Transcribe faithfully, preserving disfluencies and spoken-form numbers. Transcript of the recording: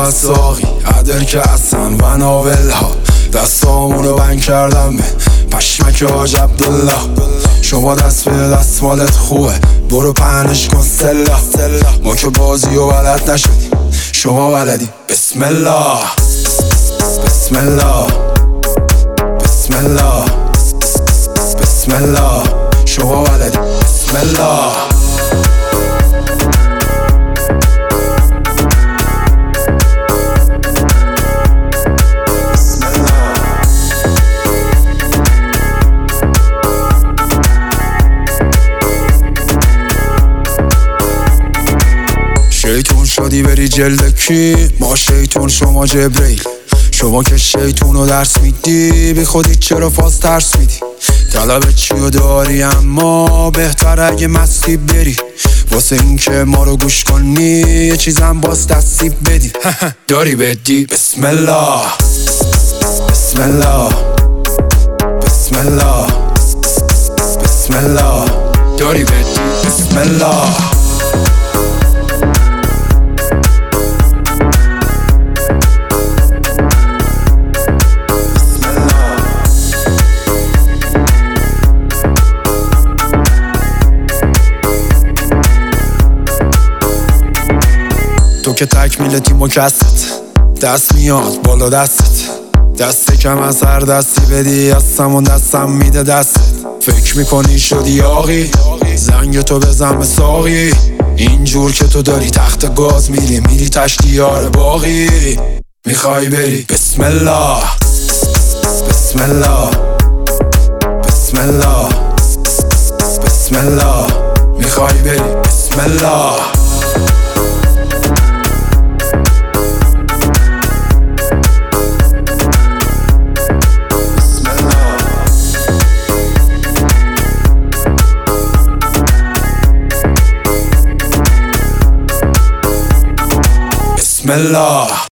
از ساقی عدل که اصلا و ناول ها دستامونو بند کردم به پشمک حاج عبدالله. شما دست به دست مالت خوبه برو پهنش کن سلا. ما که بازی و بلد نشدیم شما بلدی. بسم الله بسم الله بسم الله بسم الله. شما بلدی. بسم الله. شیطون شدی بری جلد کی؟ ما شیطون شما جبریل. شما که شیطونو درس میدی بی خودی چرا فاز ترس میدی؟ طلب چیو داری اما بهتر اگه مستی بری واسه این که ما رو گوش کنی یه چیزم باز دستی بدی. داری بدی. بسم الله بسم الله بسم الله بسم الله. داری بدی. بسم الله. تو که تکمیل تیم و کست دست میاد بالا دستت دست کم از هر دستی بدی از همون دستم میده دستت. فکر میکنی شدی یاقی زنگ تو بزن به ساقی اینجور که تو داری تخت گاز میری میری تشتیار باقی میخوای بری. بسم الله بسم الله بسم الله بسم الله. میخوای بری. بسم الله. بسم الله.